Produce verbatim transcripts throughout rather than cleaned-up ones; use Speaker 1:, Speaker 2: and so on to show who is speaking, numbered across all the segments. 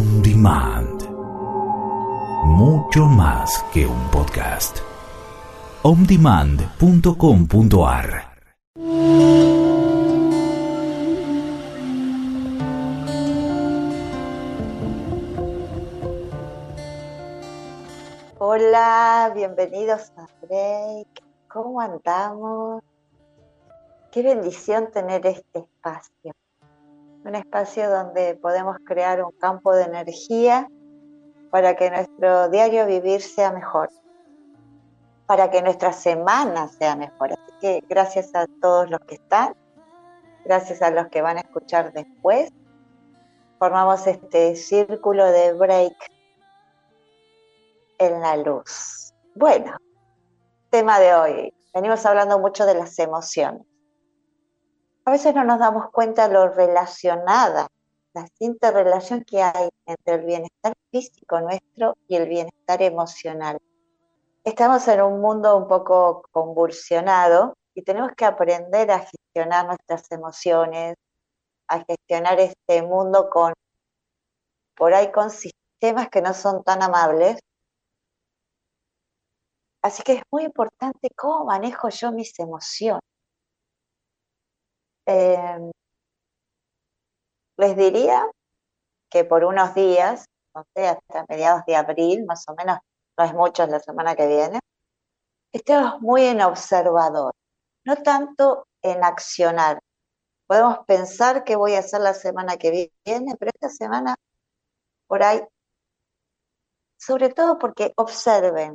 Speaker 1: On Demand. Mucho más que un podcast. on demand punto com punto a r.
Speaker 2: Hola, bienvenidos a Break. ¿Cómo andamos? Qué bendición tener este espacio. Un espacio donde podemos crear un campo de energía para que nuestro diario vivir sea mejor, para que nuestra semana sea mejor. Así que gracias a todos los que están, gracias a los que van a escuchar después, formamos este círculo de Break en la luz. Bueno, tema de hoy. Venimos hablando mucho de las emociones. A veces no nos damos cuenta de lo relacionada, la interrelación que hay entre el bienestar físico nuestro y el bienestar emocional. Estamos en un mundo un poco convulsionado y tenemos que aprender a gestionar nuestras emociones, a gestionar este mundo con, por ahí con sistemas que no son tan amables. Así que es muy importante cómo manejo yo mis emociones. Eh, les diría que por unos días, no sé, hasta mediados de abril, más o menos, no es mucho, es la semana que viene, estemos muy en observador, no tanto en accionar. Podemos pensar qué voy a hacer la semana que viene, pero esta semana, por ahí, sobre todo porque observen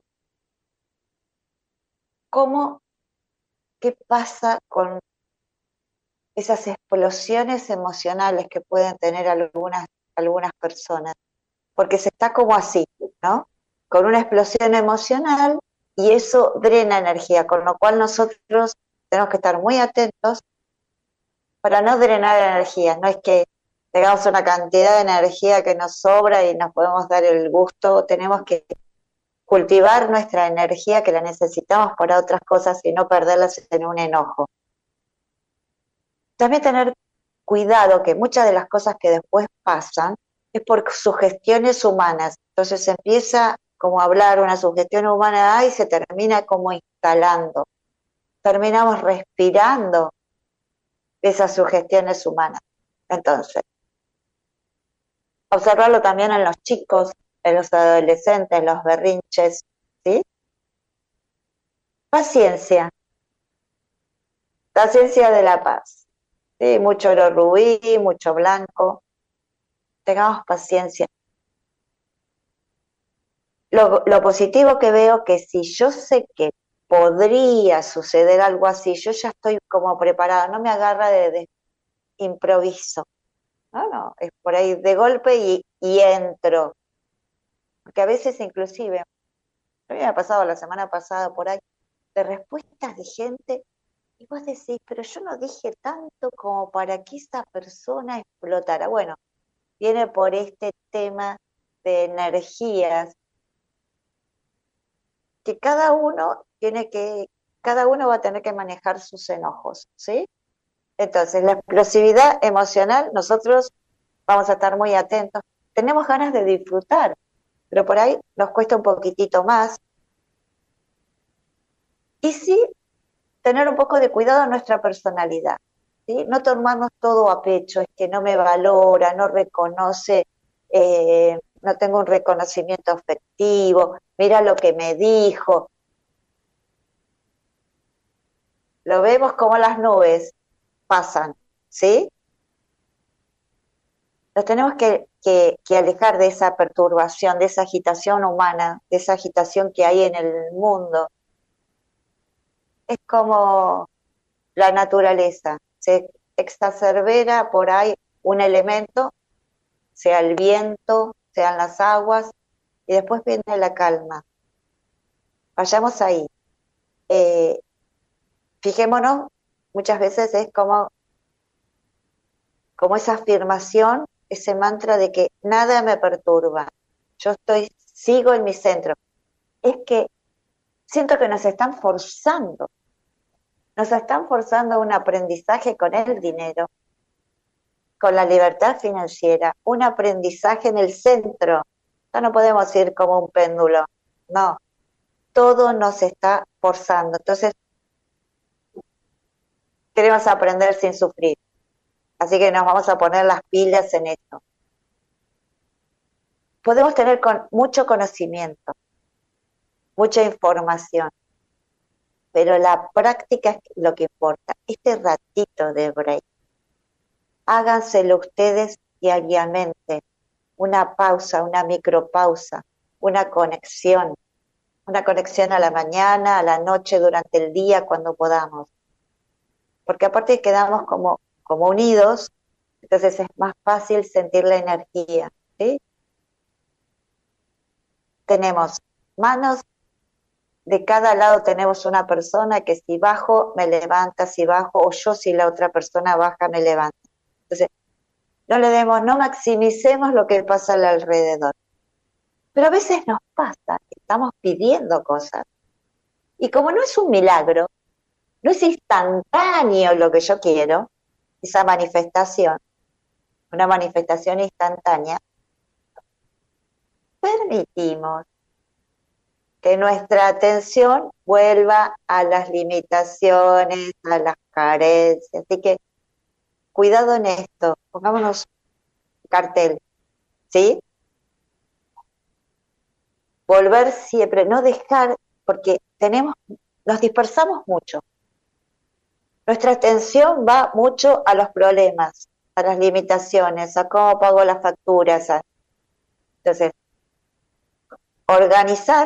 Speaker 2: cómo, qué pasa con esas explosiones emocionales que pueden tener algunas, algunas personas, porque se está como así, ¿no? Con una explosión emocional y eso drena energía, con lo cual nosotros tenemos que estar muy atentos para no drenar energía. No es que tengamos una cantidad de energía que nos sobra y nos podemos dar el gusto, tenemos que cultivar nuestra energía que la necesitamos para otras cosas y no perderlas en un enojo. También tener cuidado que muchas de las cosas que después pasan es por sugestiones humanas. Entonces empieza como a hablar una sugestión humana y se termina como instalando. Terminamos respirando esas sugestiones humanas. Entonces, observarlo también en los chicos, en los adolescentes, en los berrinches, ¿sí? Paciencia, la ciencia de la paz, ¿sí? Mucho oro rubí, mucho blanco, tengamos paciencia. Lo, lo positivo que veo que si yo sé que podría suceder algo así, yo ya estoy como preparada, no me agarra de, de improviso, no, no, es por ahí de golpe y, y entro, porque a veces inclusive, a mí me ha pasado la semana pasada por ahí, de respuestas de gente, y vos decís, pero yo no dije tanto como para que esa persona explotara. Bueno, viene por este tema de energías, que cada uno tiene que, cada uno va a tener que manejar sus enojos, ¿sí? Entonces, la explosividad emocional, nosotros vamos a estar muy atentos. Tenemos ganas de disfrutar, pero por ahí nos cuesta un poquitito más. Y sí, tener un poco de cuidado en nuestra personalidad, ¿sí? No tomarnos todo a pecho, es que no me valora, no reconoce, eh, no tengo un reconocimiento afectivo, mira lo que me dijo. Lo vemos como las nubes pasan, ¿sí? Nos tenemos que, que, que alejar de esa perturbación, de esa agitación humana, de esa agitación que hay en el mundo. Es como la naturaleza, se exacerbera por ahí un elemento, sea el viento, sean las aguas, y después viene la calma. Vayamos ahí. Eh, fijémonos, muchas veces es como, como esa afirmación, ese mantra de que nada me perturba. Yo estoy, sigo en mi centro. Es que siento que nos están forzando, nos están forzando a un aprendizaje con el dinero, con la libertad financiera, un aprendizaje en el centro. Ya no podemos ir como un péndulo, no, todo nos está forzando. Entonces, queremos aprender sin sufrir, así que nos vamos a poner las pilas en esto. Podemos tener con mucho conocimiento, mucha información, pero la práctica es lo que importa. Este ratito de break, háganselo ustedes diariamente, una pausa, una micropausa, una conexión, una conexión a la mañana, a la noche, durante el día, cuando podamos. Porque aparte quedamos como, como unidos, entonces es más fácil sentir la energía, ¿sí? Tenemos manos, de cada lado tenemos una persona que si bajo me levanta, si bajo, o yo si la otra persona baja me levanta. Entonces, no le demos, no maximicemos lo que pasa al alrededor. Pero a veces nos pasa, estamos pidiendo cosas. Y como no es un milagro, no es instantáneo lo que yo quiero, esa manifestación, una manifestación instantánea, permitimos que nuestra atención vuelva a las limitaciones, a las carencias. Así que cuidado en esto, pongámonos cartel, ¿sí? Volver siempre, no dejar, porque tenemos, nos dispersamos mucho. Nuestra atención va mucho a los problemas, a las limitaciones, a cómo pago las facturas. A... Entonces, organizar,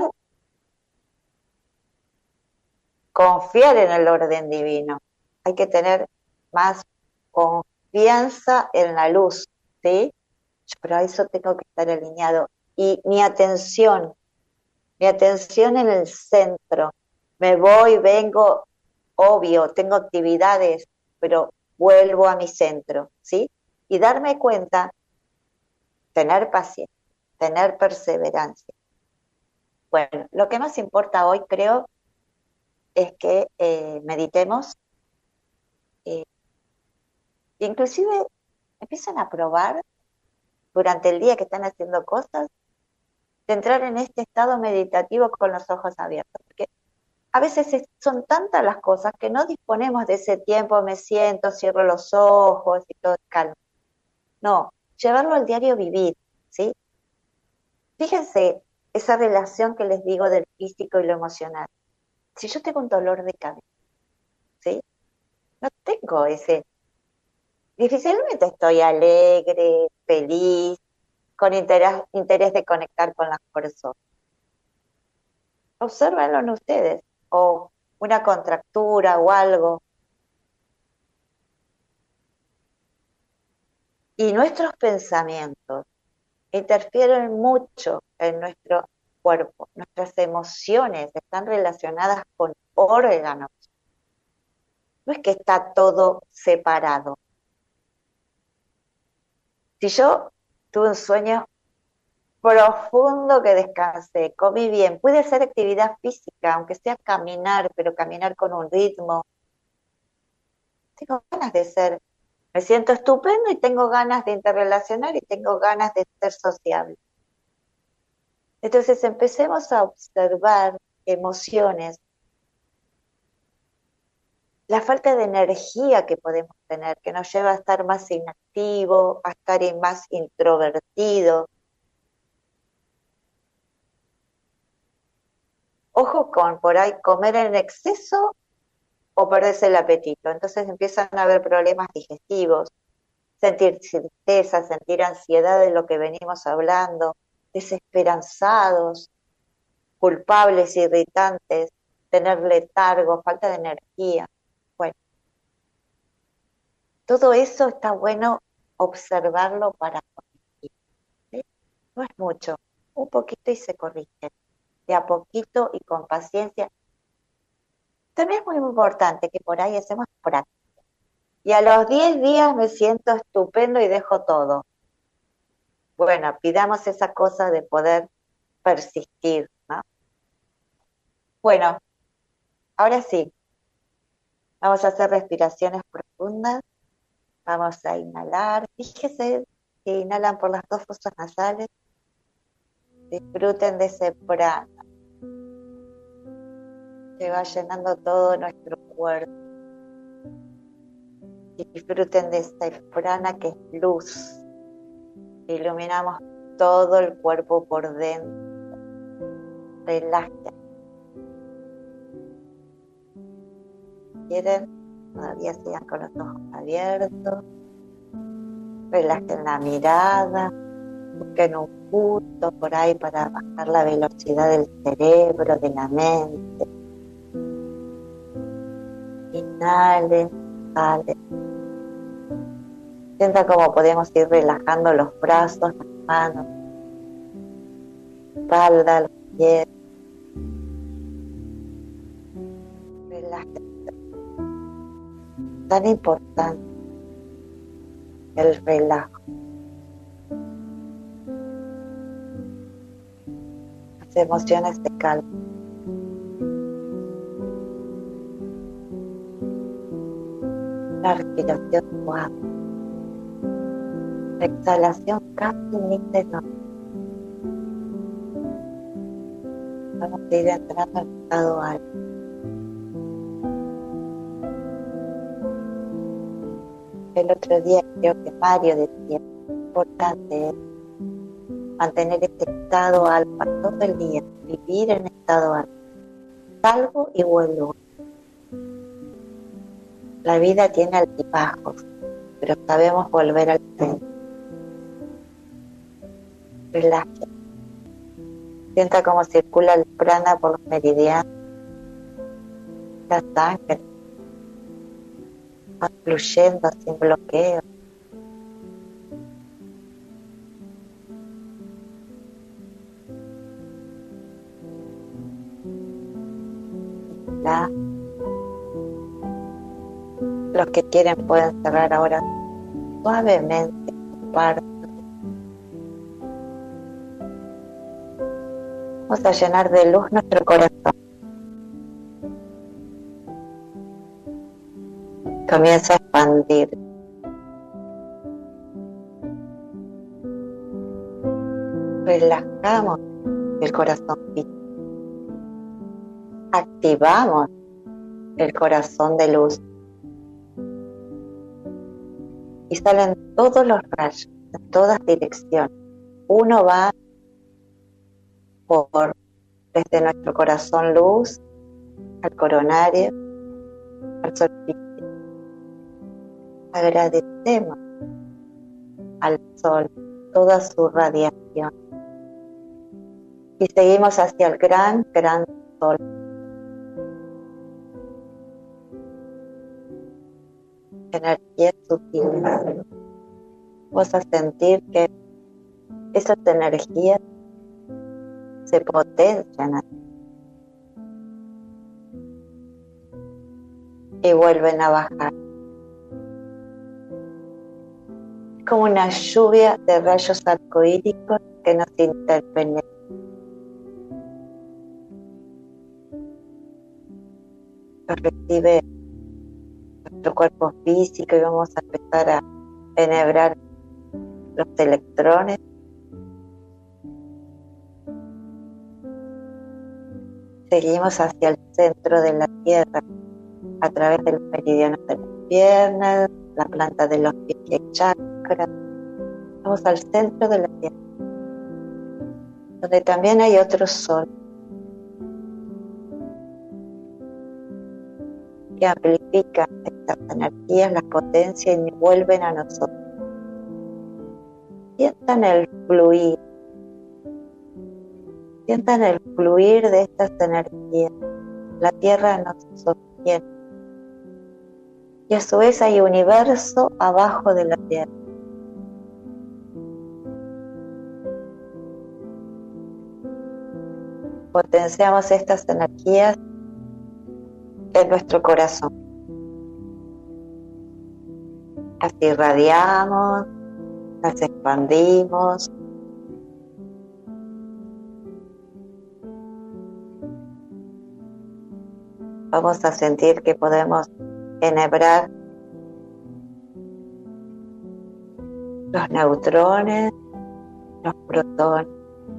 Speaker 2: confiar en el orden divino. Hay que tener más confianza en la luz, ¿sí? Pero a eso tengo que estar alineado. Y mi atención, mi atención en el centro. Me voy, vengo, obvio, tengo actividades, pero vuelvo a mi centro, ¿sí? Y darme cuenta, tener paciencia, tener perseverancia. Bueno, lo que más importa hoy, creo, es que eh, meditemos, eh, inclusive empiezan a probar durante el día que están haciendo cosas, de entrar en este estado meditativo con los ojos abiertos, porque a veces es, son tantas las cosas que no disponemos de ese tiempo, me siento, cierro los ojos y todo es calma. No, llevarlo al diario vivir, ¿sí? Fíjense esa relación que les digo del físico y lo emocional. Si yo tengo un dolor de cabeza, ¿sí? No tengo ese... Difícilmente estoy alegre, feliz, con interés, interés de conectar con las personas. Obsérvenlo en ustedes, o una contractura o algo. Y nuestros pensamientos interfieren mucho en nuestro cuerpo. Nuestras emociones están relacionadas con órganos. No es que está todo separado. Si yo tuve un sueño profundo que descansé, comí bien, pude hacer actividad física, aunque sea caminar, pero caminar con un ritmo. Tengo ganas de ser, me siento estupendo y tengo ganas de interrelacionar y tengo ganas de ser sociable. Entonces empecemos a observar emociones, la falta de energía que podemos tener, que nos lleva a estar más inactivo, a estar más introvertido. Ojo con por ahí comer en exceso o perderse el apetito. Entonces empiezan a haber problemas digestivos, sentir tristeza, sentir ansiedad de lo que venimos hablando, desesperanzados, culpables, irritantes, tener letargo, falta de energía. Bueno, todo eso está bueno observarlo para corregir, ¿sí? No es mucho, un poquito y se corrige, de a poquito y con paciencia. También es muy importante que por ahí hacemos práctica. Y a los diez días me siento estupendo y dejo todo. Bueno, pidamos esa cosa de poder persistir, ¿no? Bueno, ahora sí, vamos a hacer respiraciones profundas. Vamos a inhalar. Fíjese que inhalan por las dos fosas nasales. Disfruten de ese prana que va llenando todo nuestro cuerpo. Disfruten de esa prana que es luz. Iluminamos todo el cuerpo por dentro. Relajen. ¿Quieren? Todavía sigan con los ojos abiertos. Relajen la mirada. Busquen un punto por ahí para bajar la velocidad del cerebro, de la mente. Inhalen, exhalen. Sienta cómo podemos ir relajando los brazos, las manos, la espalda, los pies. Relájense. Tan importante el relajo. Las emociones se calman. La respiración suave. La exhalación casi ni se nota. Vamos a ir entrando en estado alto. El otro día creo que Mario decía, importante es mantener este estado alfa todo el día, vivir en estado alfa. Salgo y vuelvo. La vida tiene altibajos, pero sabemos volver al centro. Relaje. Sienta cómo circula el prana por los meridianos. La sangre va fluyendo sin bloqueo. La. Los que quieren pueden cerrar ahora suavemente su párpado. Vamos a llenar de luz nuestro corazón. Comienza a expandir. Relajamos el corazón físico. Activamos el corazón de luz. Y salen todos los rayos, en todas direcciones. Uno va por desde nuestro corazón luz al coronario, al solsticio. Agradecemos al sol toda su radiación y seguimos hacia el gran, gran sol. Energías sutiles. Vamos a sentir que esas energías se potencian y vuelven a bajar. Es como una lluvia de rayos arcoídicos que nos interpenetran. Los recibe nuestro cuerpo físico y vamos a empezar a enhebrar los electrones. Seguimos hacia el centro de la Tierra a través del meridiano de las piernas, la planta de los pies y el chakra. Vamos al centro de la Tierra, donde también hay otro sol que amplifica estas energías, las potencia y vuelven a nosotros. Sientan el fluir, sientan el fluir de estas energías. La Tierra nos sostiene y a su vez hay universo abajo de la Tierra. Potenciamos estas energías en nuestro corazón. Las irradiamos, las expandimos. Vamos a sentir que podemos enhebrar los neutrones, los protones,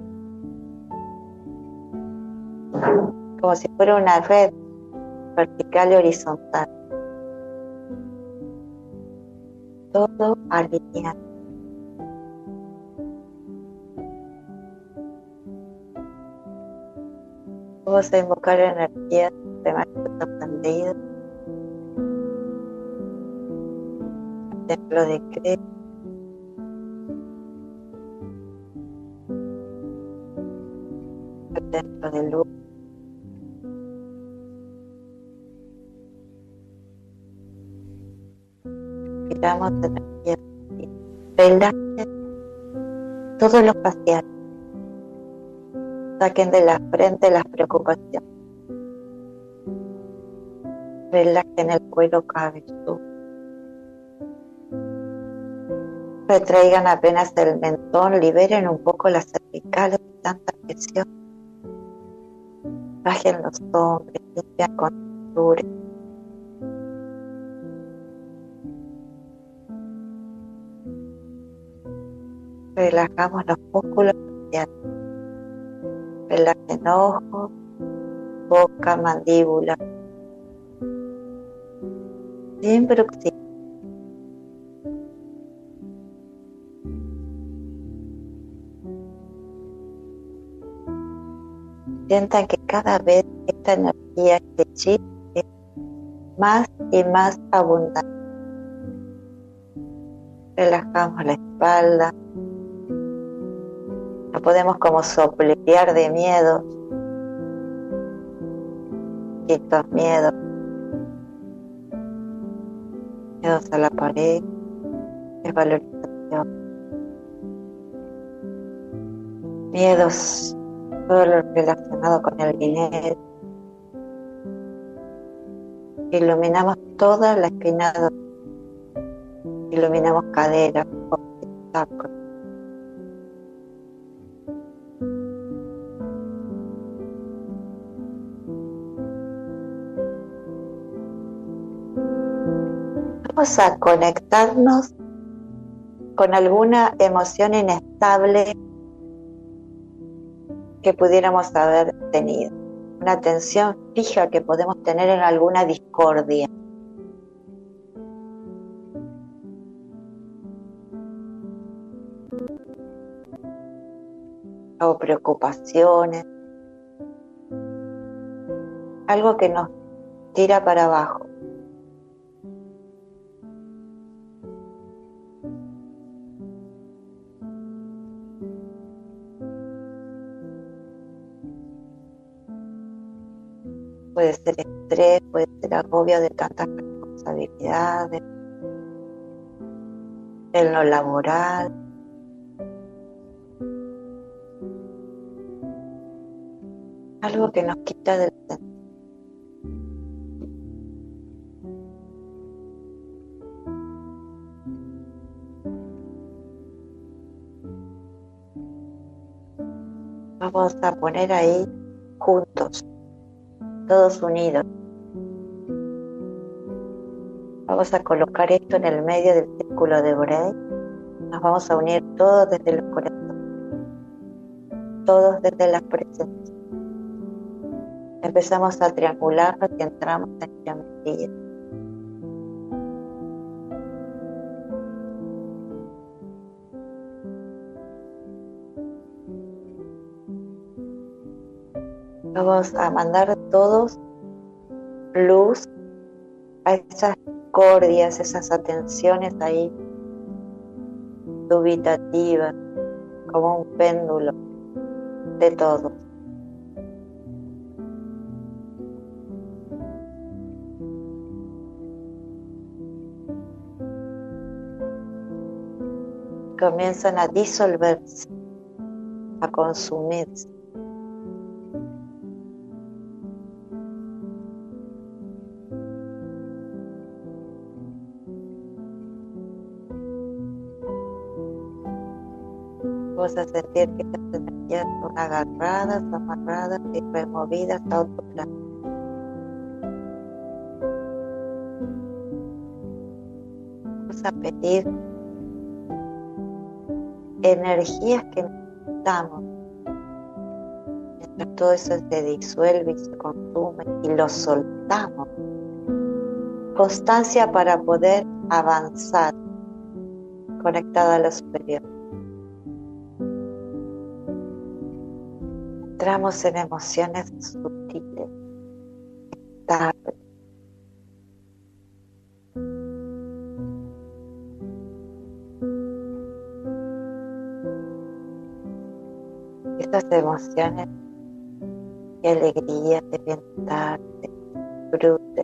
Speaker 2: como si fuera una red vertical y horizontal, todo alineado. Vamos a invocar energía de maestros ascendidos, el templo de Krishna, el templo de luz, respiramos energía, relajen todos los faciales, saquen de la frente las preocupaciones, relajen el cuero cabelludo, retraigan apenas el mentón, liberen un poco las cervicales de tanta presión, bajen los hombros, limpian con cintura. Relajamos los músculos faciales, relajen ojos, boca, mandíbula, sin bruxismo. Sientan que cada vez esta energía, este chi, es más y más abundante. Relajamos la espalda. No podemos como sopletear de miedo. Estos miedos. Miedos a la pared. Desvalorización. Miedos. Todo lo relacionado con el dinero. Iluminamos toda la espina dorsal. Iluminamos cadera, sacro. Vamos a conectarnos con alguna emoción inestable que pudiéramos haber tenido, una tensión fija que podemos tener en alguna discordia. O preocupaciones, algo que nos tira para abajo. Puede ser estrés, puede ser agobio de tantas responsabilidades, en lo laboral. Algo que nos quita del centro. Vamos a poner ahí juntos, todos unidos. Vamos a colocar esto en el medio del círculo de Borei. Nos vamos a unir todos desde el corazón, todos desde la presencia. Empezamos a triangularnos y entramos en geometría. Vamos a mandar todos luz a esas discordias, esas atenciones ahí dubitativas, como un péndulo de todo. Comienzan a disolverse, a consumirse. Vamos a sentir que estas energías son agarradas, amarradas y removidas a otro plano. Vamos a pedir energías que necesitamos. Mientras todo eso se disuelve y se consume y lo soltamos. Constancia para poder avanzar, conectada a lo superior. Entramos en emociones sutiles, estables. Estas emociones de alegría, de bienestar, de disfrute,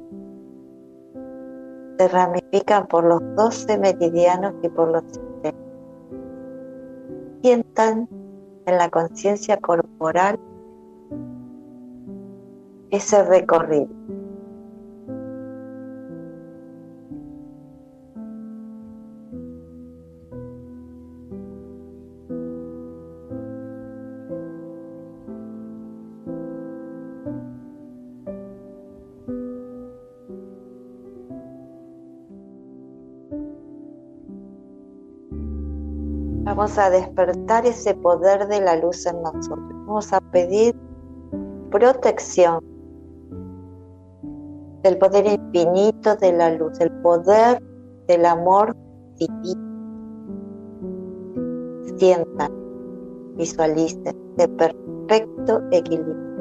Speaker 2: se ramifican por los doce meridianos y por los sistemas. Sientan en la conciencia corporal ese recorrido. Vamos a despertar ese poder de la luz en nosotros. Vamos a pedir protección del poder infinito de la luz, el poder del amor divino. Sientan, visualicen de perfecto equilibrio.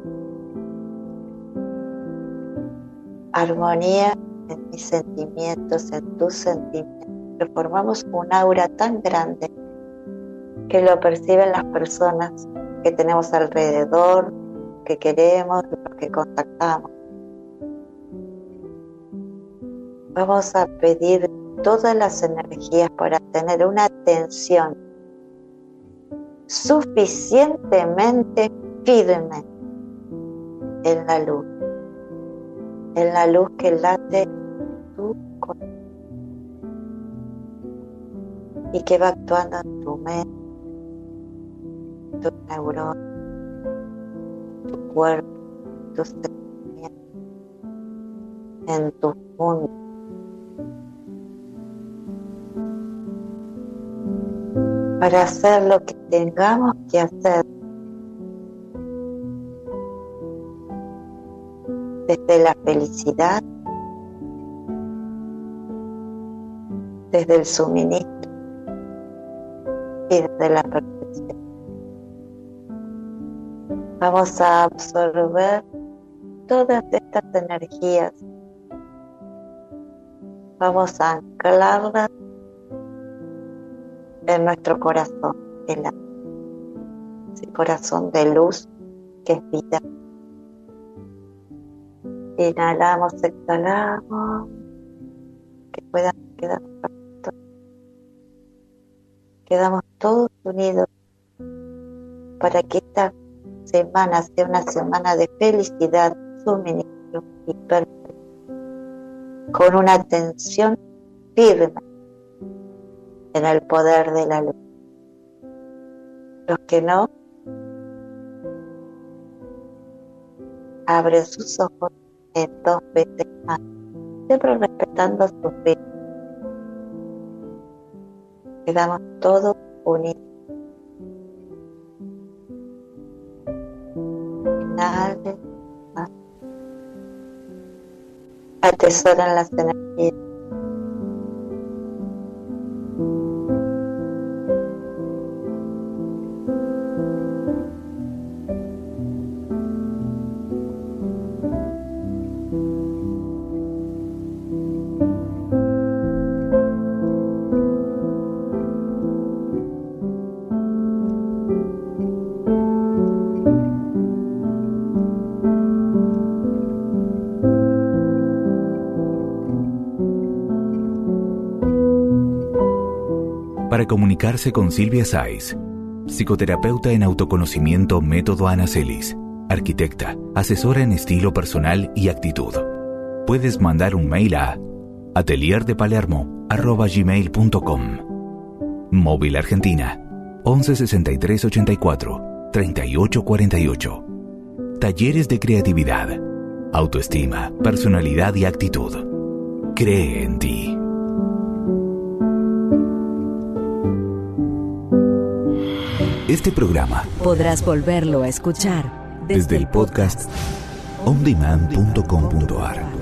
Speaker 2: Armonía en mis sentimientos, en tus sentimientos. Formamos un aura tan grande que lo perciben las personas que tenemos alrededor, que queremos, los que contactamos. Vamos a pedir todas las energías para tener una atención suficientemente firme en la luz, en la luz que late tu corazón y que va actuando en tu mente, en tus neuronas, en tu cuerpo, en tus sentimientos, en tu mundo. Para hacer lo que tengamos que hacer desde la felicidad, desde el suministro y desde la perfección. Vamos a absorber todas estas energías. Vamos a anclarlas en nuestro corazón, el ese corazón de luz que es vida. Inhalamos, exhalamos, que puedan quedar perfectos. Quedamos todos unidos para que esta semana sea una semana de felicidad, suministro y perfección, con una atención firme en el poder de la luz. Los que no, abren sus ojos en dos veces más, siempre respetando sus ritmos. Quedamos todos unidos. Inhalen, atesoran las energías.
Speaker 1: Para comunicarse con Silvia Sáiz, psicoterapeuta en autoconocimiento Método Anacelis, arquitecta, asesora en estilo personal y actitud. Puedes mandar un mail a atelierdepalermo arroba gmail punto com. Móvil Argentina once sesenta y tres ochenta y cuatro treinta y ocho cuarenta y ocho. Talleres de creatividad, autoestima, personalidad y actitud. Cree en ti. Este programa
Speaker 3: podrás volverlo a escuchar
Speaker 1: desde el podcast on demand punto com punto a r.